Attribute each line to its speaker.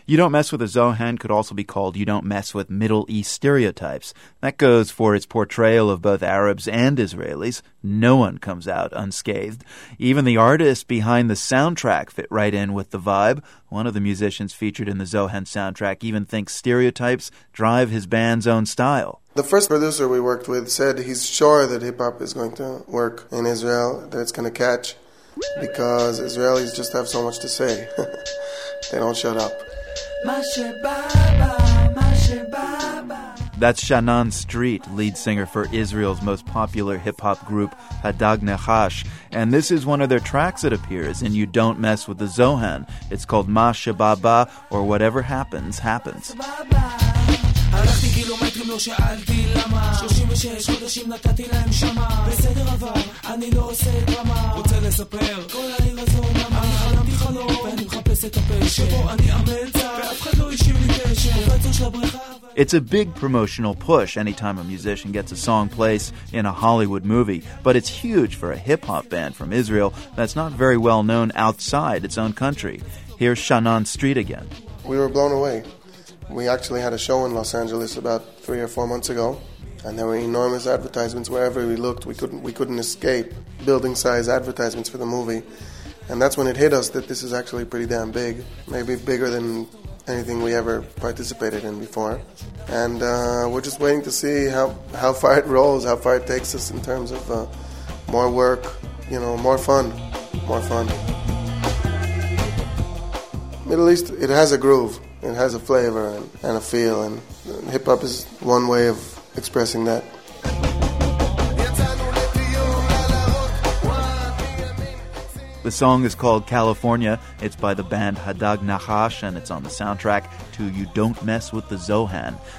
Speaker 1: You Don't Mess with the Zohan could also be called You Don't Mess with Middle East Stereotypes. That goes for its portrayal of both Arabs and Israelis. No one comes out unscathed. Even the artists behind the soundtrack fit right in with the vibe. One of the musicians featured in the Zohan soundtrack even thinks stereotypes drive his band's own style.
Speaker 2: The first producer we worked with said he's sure that hip-hop is going to work in Israel, that it's going to catch, because Israelis just have so much to say. They don't shut up.
Speaker 1: That's Shannon Street, lead singer for Israel's most popular hip-hop group, Hadag Nachash. And this is one of their tracks that appears in You Don't Mess with the Zohan. It's called Ma Shebaba, or Whatever Happens, Happens.
Speaker 3: הלכתי קילומטרים לא שאלתי למה 36 חודשים נתתי להם שמה בסדר אבל אני לא עושה דרמה רוצה לספר כל העיר הזו נמה אני חלמתי חלום ואני מחפש את הפה שבו אני המלצה ואף אחד לא השאיר לי קשר פרצור של הבריכה.
Speaker 1: It's a big promotional push anytime a musician gets a song placed in a Hollywood movie, but it's huge for a hip-hop band from Israel that's not very well known outside its own country. Here's Shannon Street again.
Speaker 2: We were blown away. We actually had a show in Los Angeles about 3 or 4 months ago, and there were enormous advertisements wherever we looked. We couldn't escape building-size advertisements for the movie, and that's when it hit us that this is actually pretty damn big, maybe bigger than anything we ever participated in before. And we're just waiting to see how far it rolls, how far it takes us in terms of more work, more fun. Middle East, it has a groove. It has a flavor and a feel, and hip-hop is one way of expressing that.
Speaker 1: The song is called California. It's by the band Hadag Nachash, and it's on the soundtrack to You Don't Mess with the Zohan.